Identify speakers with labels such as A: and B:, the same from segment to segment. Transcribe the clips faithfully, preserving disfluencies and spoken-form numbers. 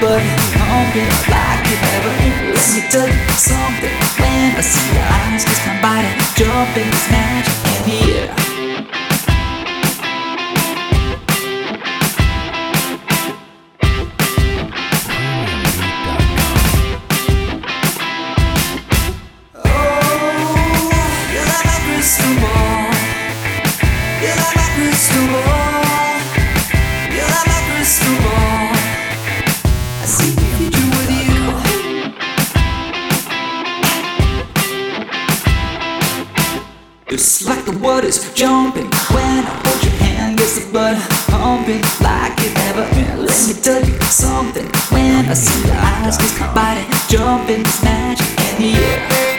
A: butt pumping like it never. Let me tell you something. When I see your eyes kiss my body, jumping is magic in the air. It's like the water's jumping when I hold your hand. Gets the blood pumping like it never. Let me tell you something. When I see your eyes kiss my body, jumping is magic in the air.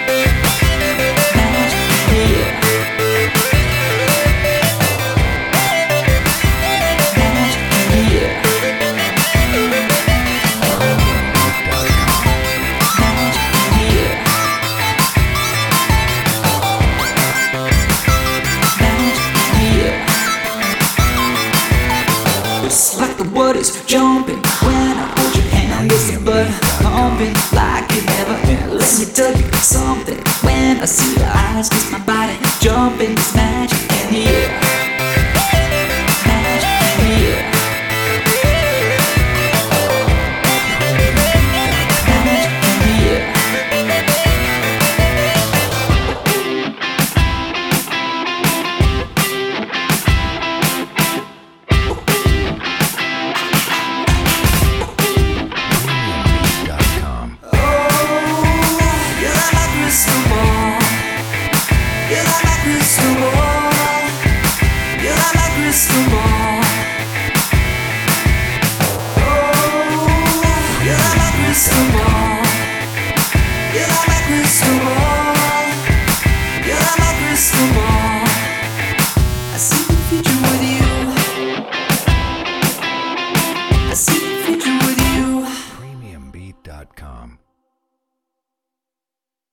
A: Magic in the air. Magic in the air. It's like the water's jumping when I hold your hand. Gets the blood pumping like it never. Let me tell you something. When I see your eyes kiss my body, jumping is magic.